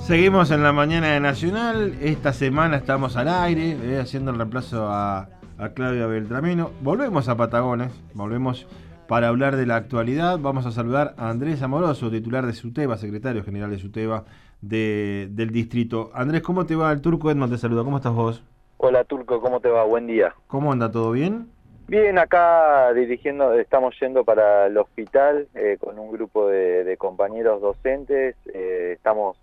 Seguimos en la mañana de Nacional. Esta semana estamos al aire, haciendo el reemplazo a Claudia Beltramino. Volvemos a Patagones, volvemos para hablar de la actualidad. Vamos a saludar a Andrés Amoroso, titular de SUTEBA, secretario general de SUTEBA del distrito. Andrés, ¿cómo te va? El Turco Edmond te saluda. ¿Cómo estás vos? Hola Turco, ¿cómo te va? Buen día. ¿Cómo anda? ¿Todo bien? Bien, acá estamos yendo para el hospital con un grupo de compañeros docentes. Estamos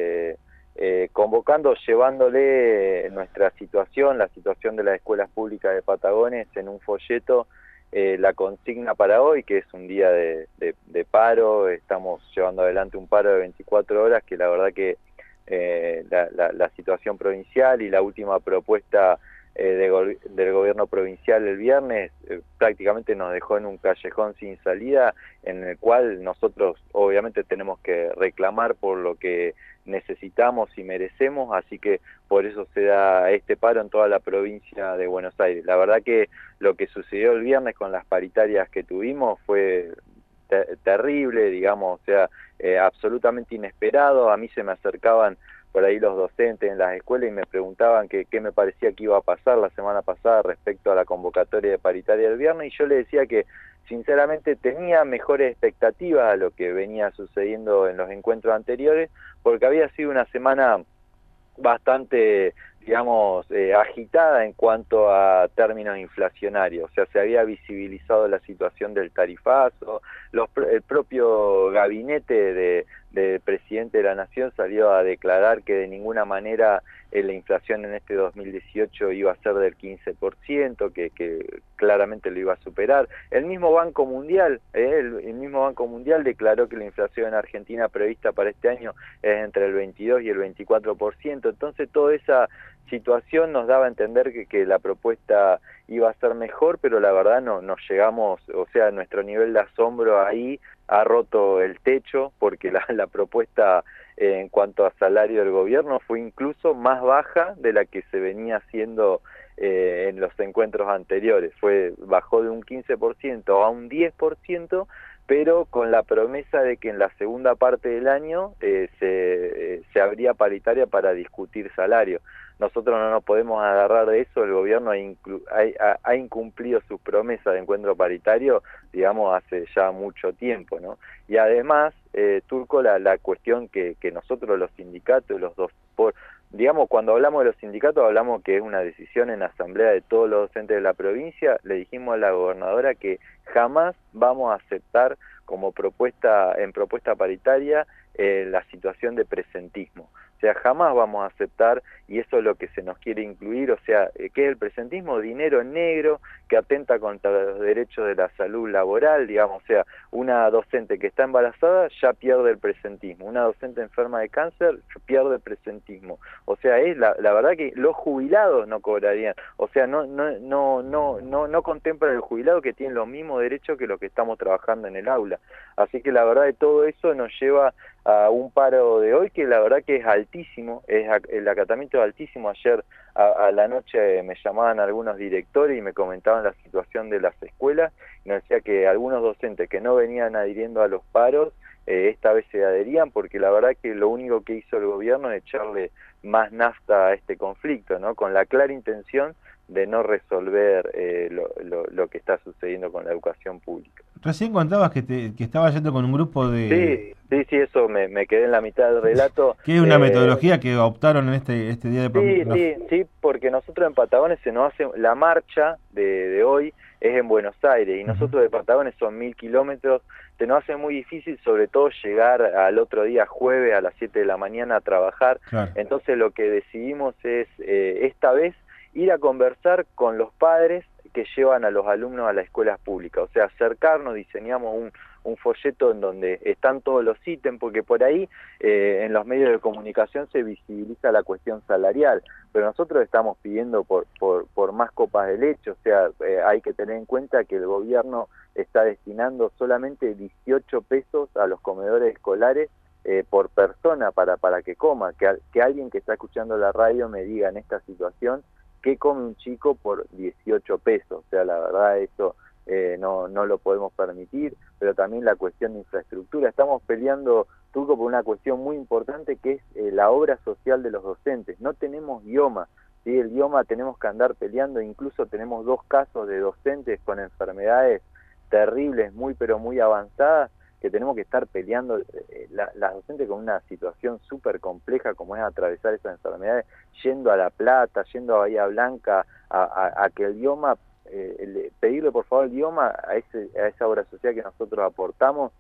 convocando, llevándole nuestra situación, la situación de las escuelas públicas de Patagones en un folleto, la consigna para hoy, que es un día de paro. Estamos llevando adelante un paro de 24 horas, que la verdad que la situación provincial y la última propuesta del gobierno provincial el viernes prácticamente nos dejó en un callejón sin salida, en el cual nosotros obviamente tenemos que reclamar por lo que necesitamos y merecemos, así que por eso se da este paro en toda la provincia de Buenos Aires. La verdad que lo que sucedió el viernes con las paritarias que tuvimos fue terrible, digamos, o sea, absolutamente inesperado. A mí se me acercaban por ahí los docentes en las escuelas y me preguntaban qué me parecía que iba a pasar la semana pasada respecto a la convocatoria de paritaria del viernes, y yo le decía que sinceramente tenía mejores expectativas a lo que venía sucediendo en los encuentros anteriores, porque había sido una semana bastante, digamos, agitada en cuanto a términos inflacionarios. O sea, se había visibilizado la situación del tarifazo, el propio gabinete del presidente de la Nación salió a declarar que de ninguna manera la inflación en este 2018 iba a ser del 15%, que claramente lo iba a superar. El mismo Banco Mundial, el mismo Banco Mundial declaró que la inflación en Argentina prevista para este año es entre el 22 y el 24%. Entonces toda esa situación nos daba a entender que la propuesta iba a ser mejor, pero la verdad no llegamos, o sea, nuestro nivel de asombro ahí ha roto el techo, porque la propuesta en cuanto a salario del gobierno fue incluso más baja de la que se venía haciendo en los encuentros anteriores. Bajó de un 15% a un 10%, pero con la promesa de que en la segunda parte del año se abría paritaria para discutir salario. Nosotros no nos podemos agarrar de eso. El gobierno ha incumplido sus promesas de encuentro paritario, digamos, hace ya mucho tiempo, ¿no? Y además, Turco, la cuestión que nosotros los sindicatos, digamos, cuando hablamos de los sindicatos, hablamos que es una decisión en asamblea de todos los docentes de la provincia. Le dijimos a la gobernadora que jamás vamos a aceptar como propuesta paritaria la situación de presentismo. O sea, jamás vamos a aceptar, y eso es lo que se nos quiere incluir. O sea, ¿qué es el presentismo? Dinero en negro que atenta contra los derechos de la salud laboral, digamos. O sea, una docente que está embarazada ya pierde el presentismo, una docente enferma de cáncer pierde el presentismo. O sea, la verdad que los jubilados no cobrarían. O sea, no contemplan el jubilado, que tiene los mismos derechos que los que estamos trabajando en el aula. Así que la verdad de todo eso nos lleva a un paro de hoy que la verdad que es altísimo, el acatamiento es altísimo. Ayer a la noche me llamaban algunos directores y me comentaban la situación de las escuelas, y nos decía que algunos docentes que no venían adhiriendo a los paros, esta vez se adherían, porque la verdad que lo único que hizo el gobierno es echarle más nafta a este conflicto, ¿no? Con la clara intención de no resolver lo que está sucediendo con la educación pública. Recién contabas que estabas yendo con un grupo Sí, sí, eso me quedé en la mitad del relato. ¿Qué es una metodología que optaron en este día Sí, porque nosotros en Patagones se nos hace la marcha de hoy, es en Buenos Aires, y nosotros de Patagones son 1000 kilómetros. Se nos hace muy difícil, sobre todo llegar al otro día jueves a las 7 de la mañana a trabajar. Claro. Entonces lo que decidimos es esta vez ir a conversar con los padres que llevan a los alumnos a las escuelas públicas. O sea, acercarnos, diseñamos un folleto en donde están todos los ítems, porque por ahí en los medios de comunicación se visibiliza la cuestión salarial, pero nosotros estamos pidiendo por más copas de leche. O sea, hay que tener en cuenta que el gobierno está destinando solamente 18 pesos a los comedores escolares por persona para que coma. Que alguien que está escuchando la radio me diga en esta situación qué come un chico por 18 pesos. O sea, la verdad eso no lo podemos permitir. Pero también la cuestión de infraestructura. Estamos peleando Turco, por una cuestión muy importante que es la obra social de los docentes. No tenemos idioma, ¿sí? El idioma tenemos que andar peleando, incluso tenemos 2 casos de docentes con enfermedades terribles, muy pero muy avanzadas, que tenemos que estar peleando, las docentes con una situación súper compleja como es atravesar esas enfermedades, yendo a La Plata, yendo a Bahía Blanca, a que el idioma, pedirle por favor el idioma a esa obra social que nosotros aportamos,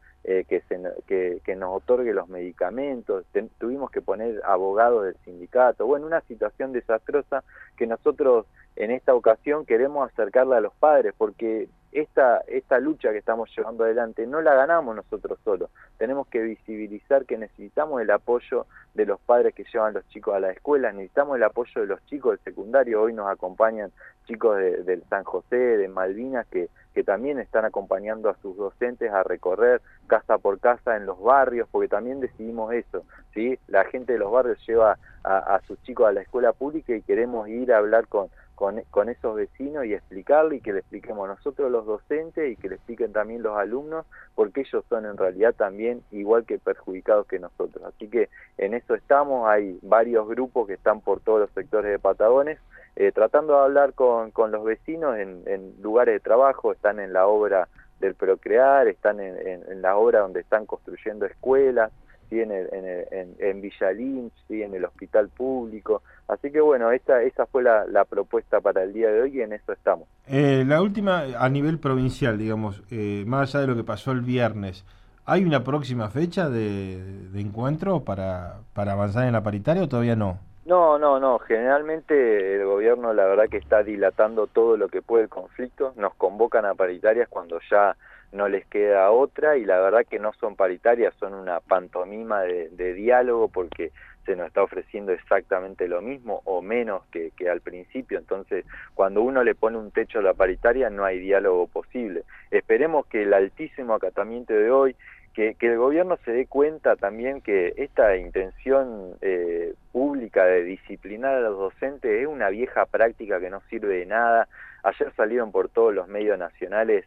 que nos otorgue los medicamentos. Tuvimos que poner abogados del sindicato, bueno, una situación desastrosa que nosotros en esta ocasión queremos acercarla a los padres, porque esta lucha que estamos llevando adelante no la ganamos nosotros solos, tenemos que visibilizar que necesitamos el apoyo de los padres que llevan los chicos a la escuela, necesitamos el apoyo de los chicos del secundario. Hoy nos acompañan chicos del San José, de Malvinas, que también están acompañando a sus docentes a recorrer casa por casa en los barrios, porque también decidimos eso, ¿sí? La gente de los barrios lleva a sus chicos a la escuela pública y queremos ir a hablar con esos vecinos y explicarle, y que le expliquemos nosotros los docentes y que le expliquen también los alumnos, porque ellos son en realidad también igual que perjudicados que nosotros. Así que en eso estamos, hay varios grupos que están por todos los sectores de Patagones, tratando de hablar con los vecinos en lugares de trabajo, están en la obra del Procrear, están en la obra donde están construyendo escuelas, ¿sí? en Villa Lynch, ¿sí? En el hospital público. Así que bueno, esa fue la propuesta para el día de hoy y en eso estamos. La última, a nivel provincial, digamos, más allá de lo que pasó el viernes, ¿hay una próxima fecha de encuentro para avanzar en la paritaria o todavía no? No, generalmente el gobierno la verdad que está dilatando todo lo que puede el conflicto, nos convocan a paritarias cuando ya no les queda otra, y la verdad que no son paritarias, son una pantomima de diálogo, porque se nos está ofreciendo exactamente lo mismo o menos que al principio. Entonces cuando uno le pone un techo a la paritaria no hay diálogo posible. Esperemos que el altísimo acatamiento de hoy, que el gobierno se dé cuenta también que esta intención pública de disciplinar a los docentes es una vieja práctica que no sirve de nada. Ayer salieron por todos los medios nacionales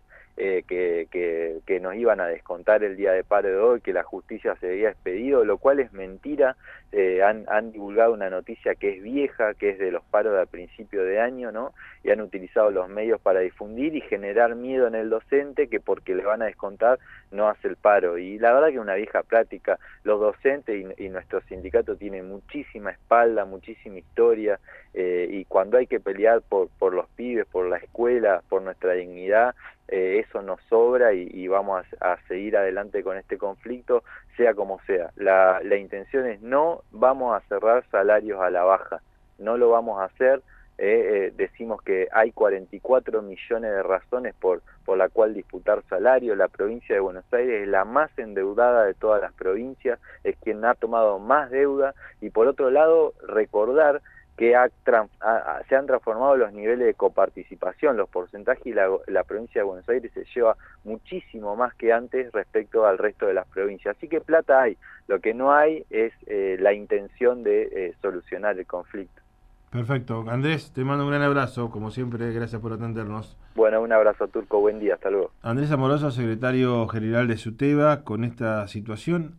que nos iban a descontar el día de paro de hoy, que la justicia se había expedido, lo cual es mentira. Han divulgado una noticia que es vieja, que es de los paros de a principio de año, ¿no? Y han utilizado los medios para difundir y generar miedo en el docente, que porque le van a descontar no hace el paro. Y la verdad que es una vieja práctica. Los docentes y nuestro sindicato tienen muchísima espalda, muchísima historia, y cuando hay que pelear por los pibes, por la escuela, por nuestra dignidad, eso nos sobra, y vamos a seguir adelante con este conflicto, sea como sea. La intención es no vamos a cerrar salarios a la baja, no lo vamos a hacer. Decimos que hay 44 millones de razones por la cual disputar salario. La provincia de Buenos Aires es la más endeudada de todas las provincias, es quien ha tomado más deuda, y por otro lado recordar que se han transformado los niveles de coparticipación, los porcentajes, y la provincia de Buenos Aires se lleva muchísimo más que antes respecto al resto de las provincias. Así que plata hay, lo que no hay es la intención de solucionar el conflicto. Perfecto. Andrés, te mando un gran abrazo, como siempre, gracias por atendernos. Bueno, un abrazo, Turco, buen día, hasta luego. Andrés Amoroso, secretario general de SUTEBA, con esta situación.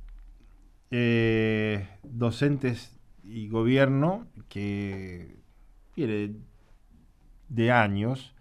Docentes y gobierno que viene de años